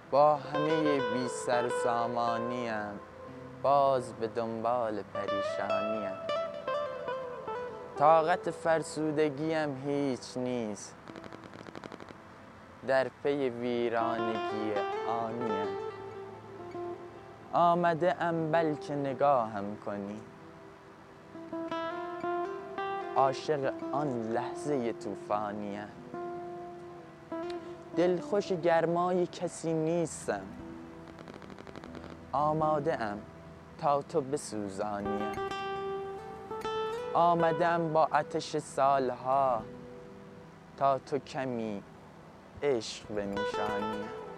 با همه بی سر و سامانیم باز به دنبال پریشانیم. طاقت فرسودگیم هیچ نیست، در پی ویرانگی آنیم. آمده ام بلکه نگاهم کنی، عاشق آن لحظه طوفانیم. دلخوش گرمای کسی نیستم، آماده ام تا تو بسوزانیم. آمده ام با آتش سالها تا تو کمی عشق بنوشانیم.